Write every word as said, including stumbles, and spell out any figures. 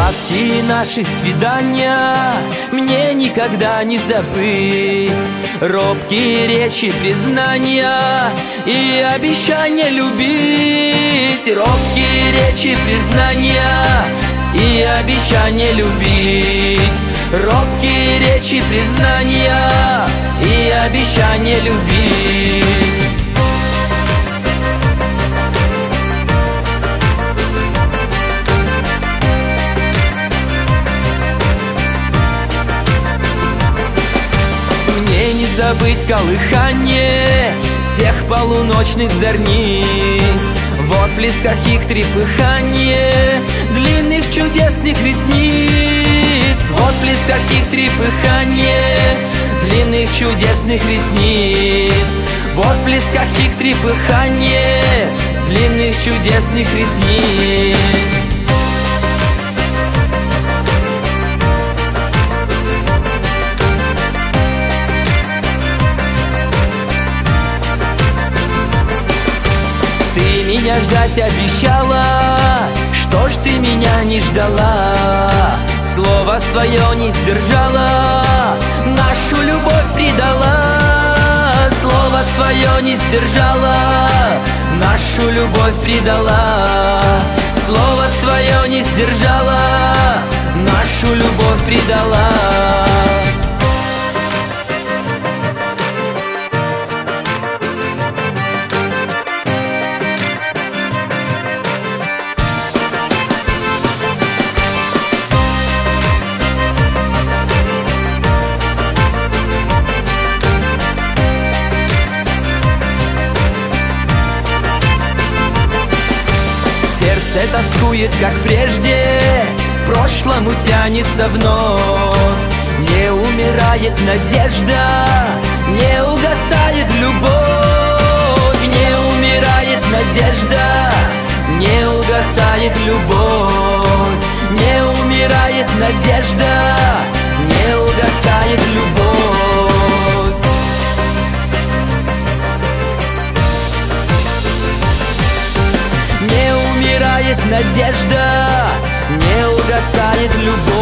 Сладкие наши свидания мне никогда не забыть. Робкие речи, признания и обещания любить. Робкие речи, признания и обещания любить. Робкие речи, признания и обещания любить. Мне не забыть колыхание тех полуночных зорниц, в отблесках их трепыхание длинных чудесных ресниц. В отблесках их трепыхание длинных чудесных ресниц. В отблесках их трепыхание длинных чудесных ресниц. Ты меня ждать обещала, что ж ты меня не ждала? Слово свое не сдержала, нашу любовь предала. Слово свое не сдержала, нашу любовь предала. Слово свое не сдержала, нашу любовь предала. Сердце тоскует, как прежде, к прошлому тянется вновь. Не умирает надежда, не угасает любовь. Не умирает надежда, не угасает любовь. Не умирает надежда, не угасает любовь. Не умирает надежда, не угасает любовь.